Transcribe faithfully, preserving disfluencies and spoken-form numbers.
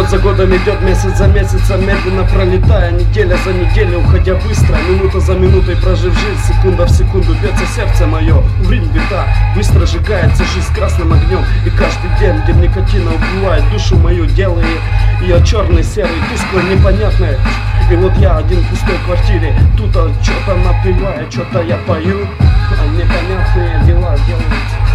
Год за годом идет, месяц за месяцем, медленно пролетая, неделя за неделей, уходя быстро, минута за минутой прожив жизнь, секунда в секунду бьется сердце мое. Урин бита, быстро сжигается жизнь красным огнем, и каждый день, где никотина убивает душу мою, делая ее черный, серый, тускло, непонятное. И вот я один в пустой квартире, тут что-то напеваю, что-то я пою, а непонятные дела делаются.